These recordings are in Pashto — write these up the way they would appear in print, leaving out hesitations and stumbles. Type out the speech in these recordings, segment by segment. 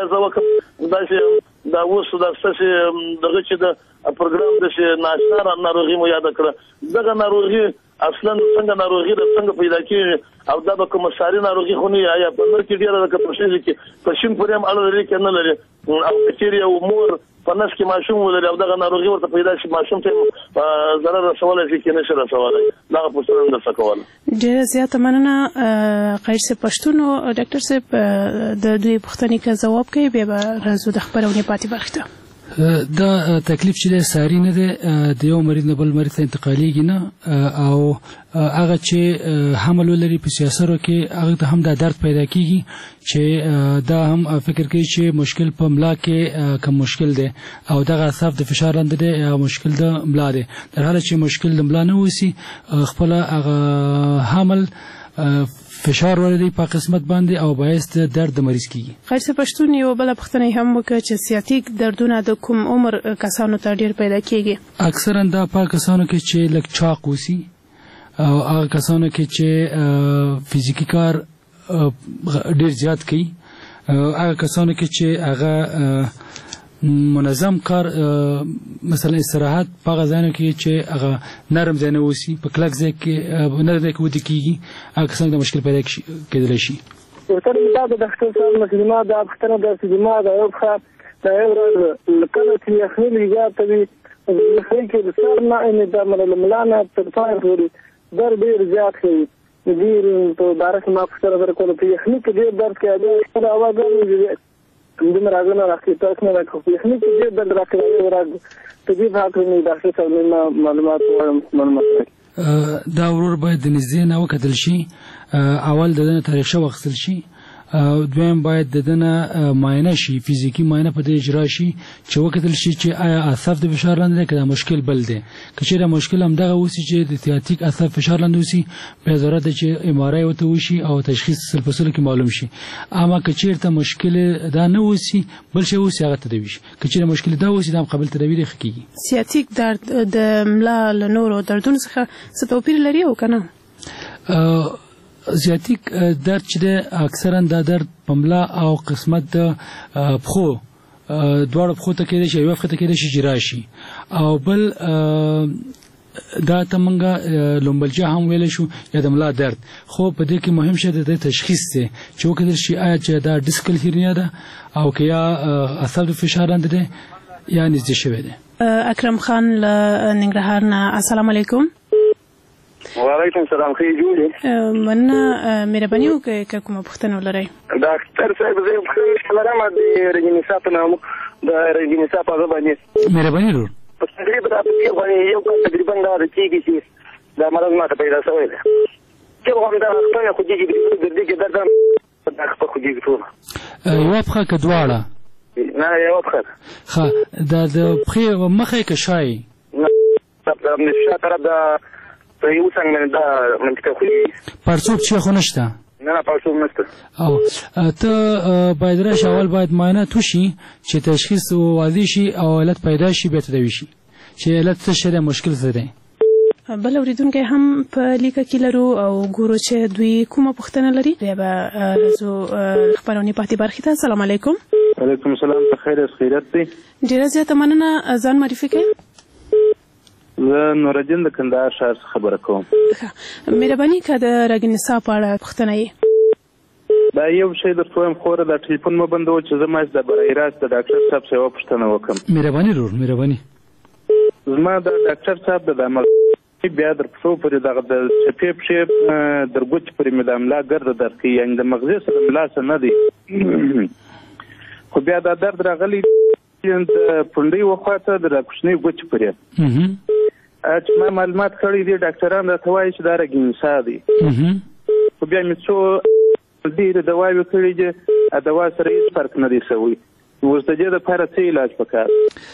باید زه وکړم داسې دا اوس دا ستاسې دغه چې د پروګرام داسې ناشنا ناروغي مو یاده کړه دغه ناروغي اصلا څنګه ناروغي ده څنګه پیدا کېږي او دا به کومه ساري ناروغي خو نه وي آیا په نر کې ډېره ده که په ښځې کې په شین پورې هم اړه لري که نه لري او که چېرې یو مور په نس کې ماشوم ولري او دغه ناروغي ورته پیدا شي ماشوم ته ضرر رسولی شي که نه شي رسولی دغه پوښتنه هم درڅه کوله ډېره زیاته مننه خیر صاحب پښتون او ډاکټر صاحب د دوی پوښتنې که ځواب کوي بیا به راځو د خپرونې پاتې برخې ته دا تکلیف چې ساری نه دی د یو مریض نه بل مریض ته انتقالیږي نه او هغه چې حمل ولري په سیاسرو کې هغه ته هم دا درد پیدا کیږي چې دا هم فکر کوي چې مشکل په ملا کې کم مشکل دی او دغه اعصاب د فشار لاندې دی او مشکل د ملا دی در حاله چې مشکل د ملا نه وسی خپل هغه حمل فشار ولري په قسمت باندې او باعث درد مریض کیږي خیر صاحب پښتون یو بل پوښتنه هم وکړه چې سیاتیک دردونه د کوم عمر کسانو ته ډیر پیدا کیږي اکثرا دا په کسانو کې چې لک چاق وسی او هغه کسانو کې چې فزیکی کار ډیر زیات کوي هغه کسانو کې چې هغه منظم کار مثلا استراحت په غزانو کې چې هغه نرم ځای نه وسی په کلک ځای کې نرم ځای کې ودی کیږي هغه څنګه د مشکل پیدا کېدلی شي ورته دا د ډاکټر صاحب مسلمه د اختر د سیمه د یو ښه د یو لکه چې خپل ایجاد وي خپل کې د سر نه ان د ملانه تر پای پورې درد ډیر زیات کوي ډیر په بارک ما څه ورکول په یخني کې ډیر درد کوي دا اواز دی د مرغانو راکې تاسو نه راکوي یخني کې ډیر درد راکوي ورته طبي حاکم ډاکټر صاحب معلومات دا ورور باید د نږدې نه وکتل شي اول دنه تاریخ واخیستل شي دویم باید دنه معاینه شي فزیکی معاینه په دې اجرا شي چې وکتل شي چې آیا اعصاب د فشار لاندې کړه مشکل بل دی که چیرې مشکل هم دغه وسی چې د سیاتیک اعصاب فشار لاندې وسی به ضرورت چې ام ار آی وته وشي او تشخیص سلپسل کې معلوم شي اما که چیرته مشکل دا نه وسی بل شی وسی هغه تدوي شي که چیرې مشکل دا وسی د قبل تدویر خکېږي سیاتیک درد د ملا له نورو دردونو څخه څه توپیر لري او کنه سیاتیک درد چې اکثرا دا درد په ملا او قسمت د پخو دواړو پخو ته کېدای شي یو وخت ته کېدای شي چې راشي او بل دا تمنګه لومبلجا هم ویل شو یا د ملا درد خو په دې کې مهم شی د تشخیص دی چې وکړل شي آیا چې دا ډیسکل هرنیا ده او که یا اعصاب فشار لاندې ده یا نږدې شوی دی اکرم خان له ننګرهار نه السلام علیکم وعلیکم السلام خیر جوړ مننه مهرباني وکړئ که کومه پوښتنه ولرئ ډاکټر صاحب زه لرم د رجنیسا په نوم د رجنیسا په اړه باندې مهرباني ورور په تقریبا یو تقریبا دا کېږي چې دا مرض ماته پیدا شوی دی چې هم دا خپل خو دې کې درد په خپل خو دې ټول یو پخه کډواړه نه یو پخه ها دا د پخې مخه کې شای نه نشه طرف دا یو څنګه دا منطقه خو پرڅوب چې خو نشته نه پرڅوب نشته او ته باید راشه اول باید معاینه توشي چې تشخیص واضح شي او علت پیدا شي به تدوي شي چې علت څه شی مشکل څه دی بل اوریدونکي هم په لیکه کې لرو او ګورو چې دوی کومه پوښتنه لري بیا به زه خبرونه پاتې برخې ته السلام علیکم وعلیکم السلام خیر خیرت دی ډیره زیاته مننه ځان معرفي کړئ زه نورالدین د کندهار ښار څخه خبره کوم مهرباني که د رګنیسا په اړه پوښتنه یې دا یو شی درته وایم خوره دا ټلیفون مه بندوه چې زه ماش د برای راست د ډاکټر صاحب څخه یوه پوښتنه وکړم مهرباني ورور مهرباني زما د ډاکټر صاحب د عمل بیا در پښو پورې دغه د چپې پښې در ګوتې پورې مې د ملا ګرده درد کوي یعنې د مغزې سره ملا څه نه دی خو بیا دا درد راغلی د پونډۍ وخواته د راکوشنۍ ګوتې پورې چې ما معلومات کړي دي ډاکټران راته وایي چې دا رګنیسا دی خو بیا مې څو ډېرې دواوې کړي دي دوا سره هېڅ فرق نه دی شوی اوس د دې دپاره څه علاج پکار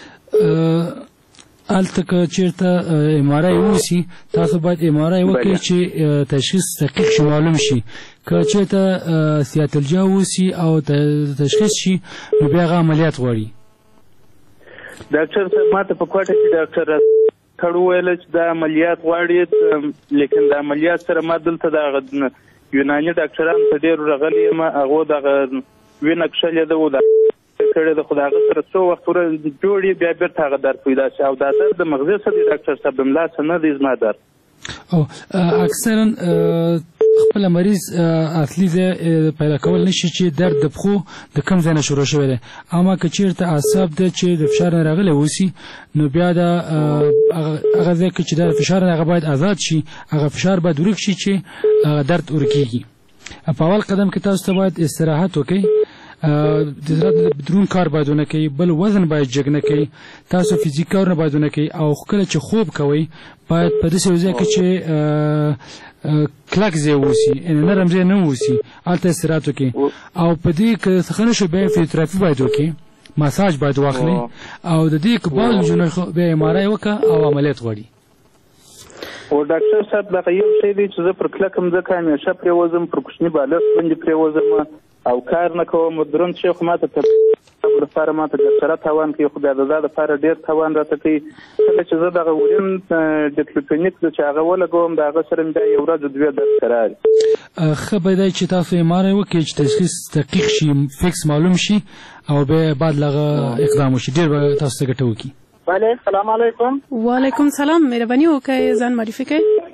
هلته که چېرته ام ار آی ووسي تاسو باید ام ار آی وکړئ چې تشخیص دقیق شي معلوم شي که چېرته سیاتلجا ووسي او تشخیص شي نو بیا هغه عملیات غواړي ډاکټر صاحب ما ته په کوټه کې ډاکټر کړ وویل چې دا عملیات غواړي لیکن د عملیات سره ما دلته د یوناني ډاکټرانو ته ډېر راغلي یم هغو دغه وینه کښلې ده کړی د خو د هغه سره څو وخت ورځ جوړي بیا بیرته هغه درد پیدا شي او دا درد د مغزي څه دی ډاکټر صاحب د ملا څه نه دی زما درد او اکثرا خپل مریض اصلي ځای پیدا کول نشي چې درد د پښو د کوم ځای نه شروع شوی دی اما که چېرته اعصاب دی چې د فشار نه راغلی اوسي نو بیا د هغه ځای کې چې د فشار نه هغه باید آزاد شي هغه فشار باید ورک شي چې درد ورکېږي په اول قدم کې تاسو ته باید استراحت وکړئ د زړه بدرون کار باید ونه کوي بل وزن باید جګ نه کوي تاسو فزیکي کارونه باید ونه کوي او کله چې خوب کوئ باید په داسې یو ځای کې چې کلک ځای واوسي نرم ځای نه واوسي هلته استراحت وکړي او په دې که څه نه شو بیا فزیوتراپي باید وکړي مساج باید واخلي او د دې که باید بیا ام آر آی وکړه او عملیات غواړي او ډاکټر صاحب دغه یو شی دی چې زه پر کلکه مځکه همیشه پرېوځم پر کوچني بالښت باندې پرېوځم او کار نه کوم دروند شی خو ماته لپاره ماته ګټره تاوان کوي خو بیا د دا لپاره ډېر تاوان راته کوي کله چې زه دغه ورین ډیکلوفینیک چې هغه ولګوم د هغه سره مې بیا یو ورځ دوې درد کرار ښه به دی چې تاسو ام آر آی وکړئ چې تشخیص دقیق شي فکس معلوم شي او بیا بعد له اقدام وشي ډېر به تاسو ته ګټه وکړي بله سلام علیکم وعلیکم سلام مهرباني وکړئ ځان معرفي کړئ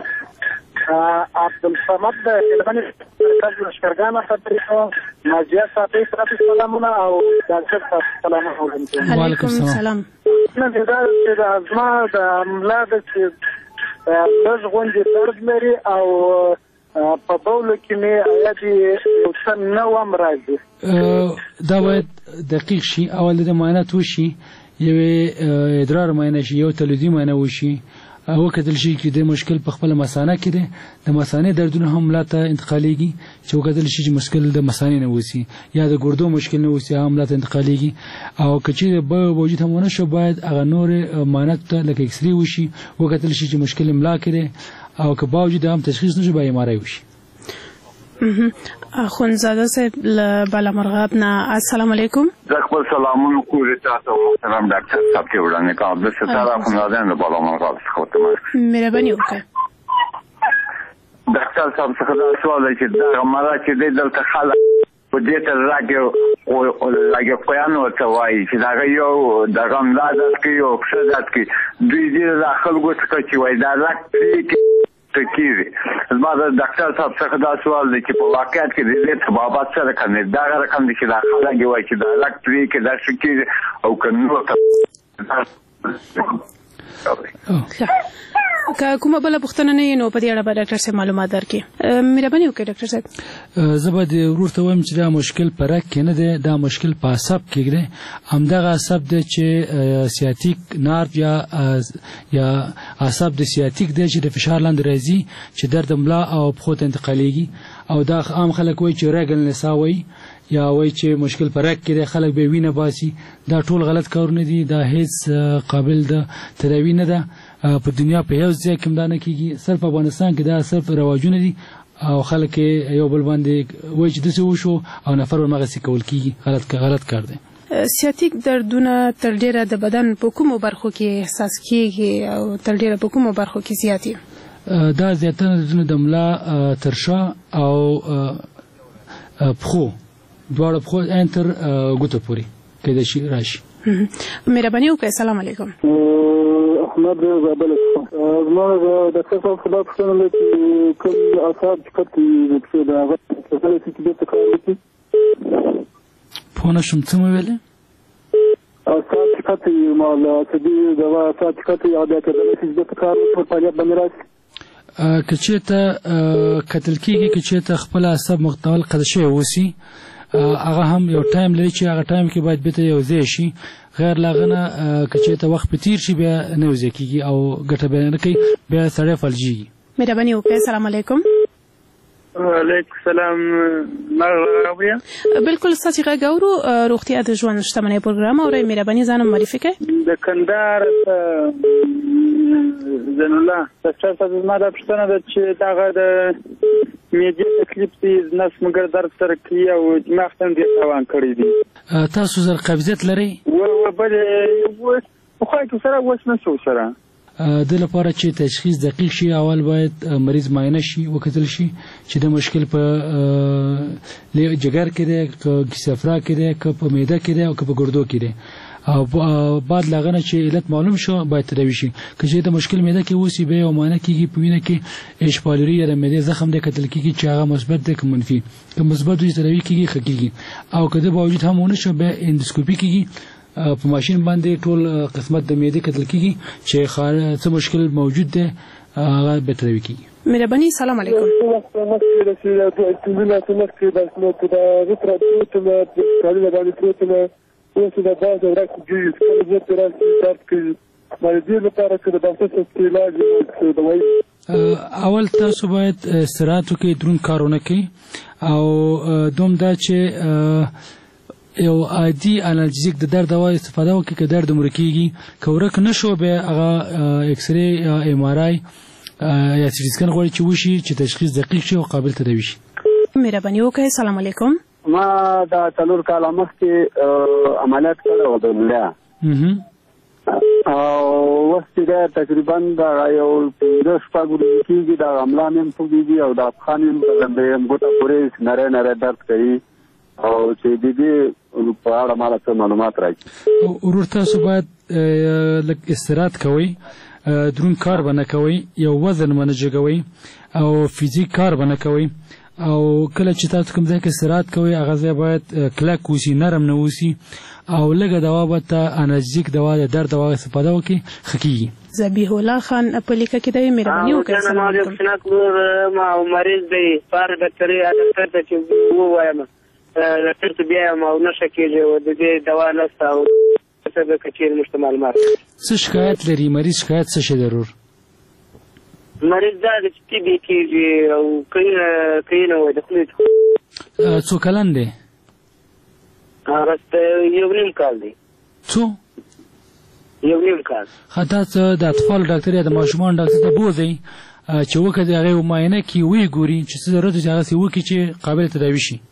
عبدالصمد د هلمند مرکز لښکرګاه خبرې کوم نازیه صاحبې ستاسو سلامونه او ډاکټر صاحب سلامونه وعلیکم السلام نه دا چې زما د ملا د لږ غوندې درد لري او په بولو کې مې آیادې یو څه نوم راځي دا باید دقیق شي اول د معاینات وشي یوې ادرار معاینه شي یو تلویزي معاینه وشي وکتل شي چې د مشکل په خپل مثانه کې دی د مثانې دردونه هم ملا ته انتقالیږي چې وکتل شي چې مشکل د مثانې نه وسی یا د ګردو مشکل نه وسی هم ملا ته انتقالیږي او که چیرې به وجود هم ونه شو باید هغه نور معاینات ته لکه اکس ری وشي وکتل شي چې مشکل ملا کې دی او که باوجود هم تشخیص نشو به ام آر آی وشي خونزاده صاحب له بالامرغاب نه السلام علیکم زه خپل سلامونه کوم تاسو محترم ډاکټر صاحب کې وړاندې کوم د ستاره خونزاده نه بالامرغاب څخه ته مهرباني وکړئ ډاکټر صاحب څخه دا سوال دی چې دا مرا چې د دلته خلک په دې ته راګي کویانو ته وایي چې دا یو د غم دادت کې یو څه دات کې دوی دې داخل ګوت چې وایي دا راکې تکیږي زما د ډاکټر صاحب څخه دا سوال دی چې په واقعیت کې د دې تبابات سره کوي دا رقم دي چې دا خلک وایي چې دا لکټري کې دا شکیږي او که کومه بله پوښتنه نه نو په دې اړه به ډاکټر صاحب معلومات درکړي مهرباني وکړئ ډاکټر صاحب زه به ورور ته وایم چې دا مشکل په رګ کې نه دی دا مشکل په عصب کې دی همدغه عصب دی چې سیاتیک نارو یا عصب د سیاتیک دی چې د فشار لاندې راځي چې درد ملا او پښو ته انتقالیږي او دا عام خلک وایي چې رګ النسا وایي یا وایي چې مشکل په رګ کې دی خلک به وینه باسي دا ټول غلط کارونه دي دا هیڅ قابل د تداوی نه ده په دنیا په یو ځای کې دا نه کیږي صرف افغانستان کې دا صرف رواجونه دي او خلک یو بل باندې وایي چې داسې وشو او نفر ورمغسې کول کیږي غلط کار دی سیاتیک دردونه تر ډیره د بدن په کومو برخو کې احساس کیږي او تر ډیره په کومو برخو کې زیات دي دا زیاتره دردونه د ملا تر شا او پښو دواړه پښو انتر ګوتو پورې کېدای شي راشي مهرباني وکړئ السلام علیکم احمد زابل زما د ډاکټر صاحب خدای پوښتنه ده چې کوم اعصاب چې کټ دي د هغه څه چې د تکرار کوي په نشم څه ویلې اعصاب چې کټ مال چې دي د اعصاب چې کټ یا د چې د تکرار په فعالیت باندې راځي کچېته قتل کېږي کچېته خپل اعصاب مختل قدشه وسی هغه هم یو ټایم لري چې هغه ټایم کې باید به یو ځای شي غیر لاغنه کچېته وخت په تیر شي بیا نه وځي کېږي او ګټه به نه کوي بیا سړی فلجیږي مهرباني وکړئ السلام علیکم وعلیکم السلام بالکل ستاسو غږ اورو روغتیا د ژوند شتمنۍ پروګرام او مهرباني ځان معرفي کړئ د کندهار زين الله ډاکټر صاحب زما دا پوښتنه ده چې دغه د میډیا تکلیف دي نس مګر درد سره کوي او دماغ ته ډېر تاوان کړی دي تاسو زر قبضیت لري و بل خو کې سره وښ نه شو سره د لپاره چې تشخیص دقیق شي اول باید مریض معاینه شي وکتل شي چې د مشکل په جګر کې دی که صفرا کې دی که په معده کې دی او که په ګردو کې دی او بعد لغنه چې علت معلوم شو باید تداوی شي که چې د مشکل معده کې وسی به او معاینه کیږي په وینه کې اچ پایلوري یا معده زخم د کتل کیږي چې هغه مثبت دی که منفي که مثبت وي تداوی کیږي خکېږي او که د باوجود هم ونه شو به اندوسکوپي کیږي په ماشين باندې ټول قسمت د معده کتل کیږي چې څه مشکل موجود دی هغه به تداوی کیږي. مهرباني سلام علیکم. اوس دا باز ورک جوړ کړي چې تر څو چې مریض لپاره چې د ډاکټر څخه علاج دوی اول تاسو باید استراحت وکړئ درون کارونه کوي او دوم دا چې یو عادي انالجیک د درد دوا استفاده وکړي که درد مرکیږي که ورک نشو به هغه ایکس ری یا ام ار آی یا سی ټي سکن غواړي چې وشي چې تشخیص دقیق شي او قابل تداوی شي. مهرباني وکړئ. سلام علیکم. ما دا 4 کال مخکې عملیات کړو د ملا او وخت دا تقریبا دا یو 10 پاګو کېږي دا عملا مې پوګي او دا خان مې باندې ګوته پورې نره درد کوي او چې دې په اړه مال څه معلومات راځي. ورور تاسو باید لک استراحت کوئ درون کار باندې کوئ یو وزن باندې جوړوئ او فزیک کار باندې کوئ او کله چې تاسو کوم ځای کې استراحت کوئ هغه ځای باید کلک وسی نرم نه وسی او لږه دوا به ته انالجیک دوا د درد دوا استفاده وکړي خکېږي. ذبیح الله خان په لیکه کې دی. مهرباني وکړئ. سلام علیکم. ما مریض دی فار ډاکټر ډاکټر ته چې ووایم ډاکټر ته بیا ما نشه کېږي او د دې دوا نشته او څه به کچیر مشته معلومات څه شکایت لري مریض شکایت څه شي ضرور مریض دا چې بي کېږي او کینه وای د خپل څو کلن دی راست یو نیم کال دی څو یو نیم کال خاطر د اطفال ډاکټر یا د ماشومان ډاکټر ته بوزي چې وکړي هغه معاینه کی وی ګوري چې څه ضرورت دی هغه سی وکړي چې قابل تداوی شي.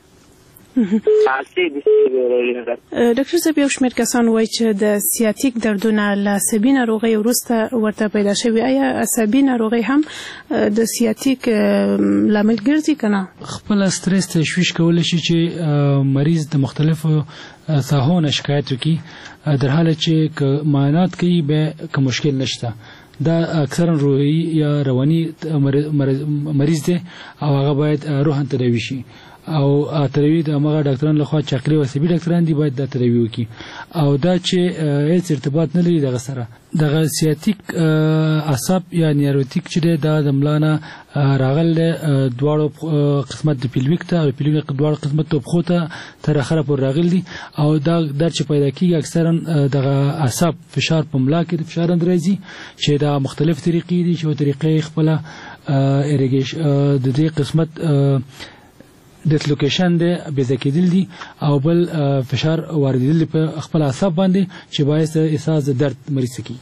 ډاکټر صاحب یو شمېر کسان وایي چې د سیاتیک دردونه له عصبي ناروغۍ وروسته ورته پیدا شوي آیا عصبي ناروغۍ هم د سیاتیک لامل ګرځي که نه؟ خپل استرس تشویش کولی شي چې مریض د مختلفو ساحو نه شکایت وکړي در حاله چې که معاینات کوي به که مشکل نشته دا اکثرا روحي یا رواني مریض دی او هغه باید روحاً تداوی شي او تداوی د هغه ډاکټرانو لخوا چې عقلي او عصبي ډاکټران دي باید دا تداوی وکړي او دا چې هیڅ ارتباط نه لري دغه سره دغه سیاتیک عصب یا نیوروتیک چې دا د ملانه راغل دواړو قسمت د پیلویک ته او پیلویک دواړو قسمت ته پخو ته تر اخره پورې راغل دي او دا درد چې پیدا کیږي اکثرا دغه عصب فشار په ملا کې د فشار اندرازي چې دا مختلف طریقې دي چې طریقې خپل ایریګیش د دې قسمت ډسلوکیشن دی بې کېدل دي او بل فشار واردېدل په خپل اعصاب باندې چې باعث احساس د درد مریض کیږي.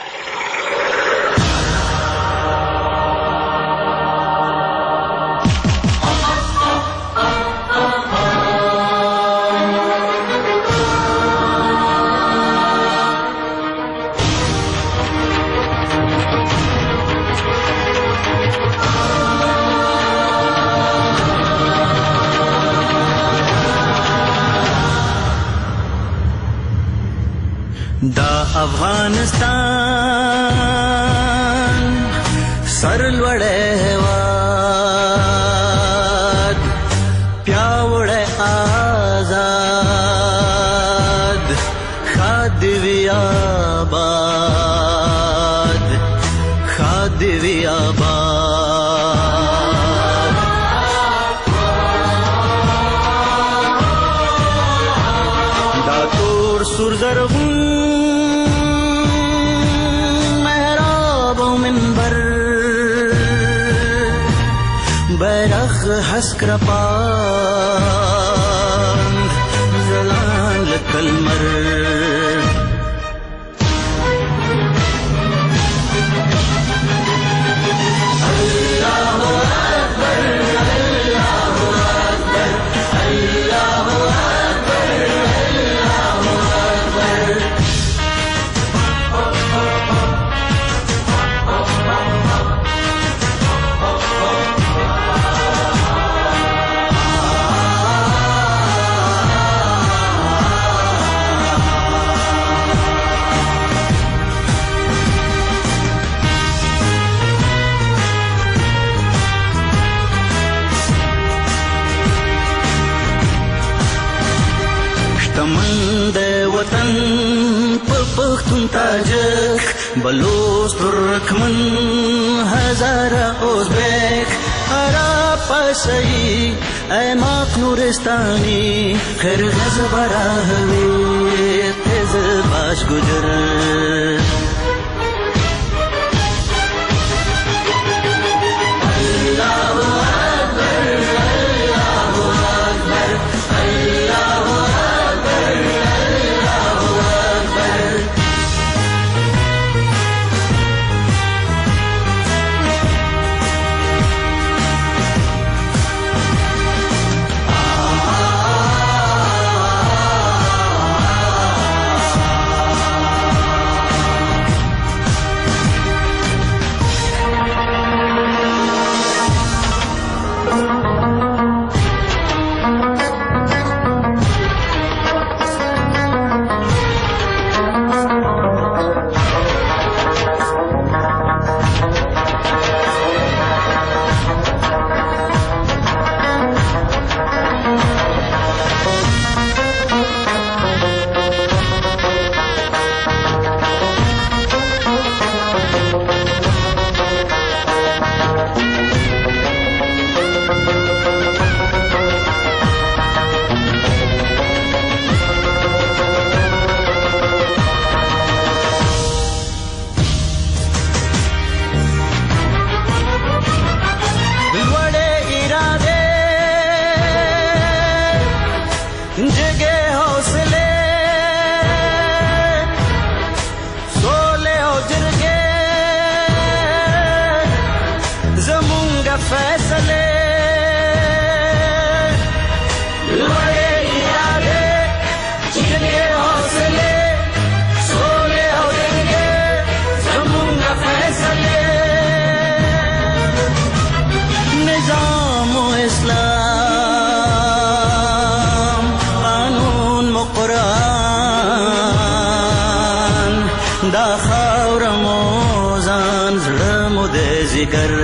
دا افغانستان سر لوړې هېواد پیاوړی آزاد ښاد وي آباد ښاد وي آباد دا تور سور زرغون بیرغ حسک رپاند زلان لکلمر اللہ اکبر اللہ اکبر اللہ اکبر اللہ اکبر ترکمن د وطن په پښتون تاجک بلوچ ترکمن هزاره ازبک عرب پسایی ایماق نورستانی خرغز براهوی تیز باش گجر دا خاور موزان زړه مو د ذکر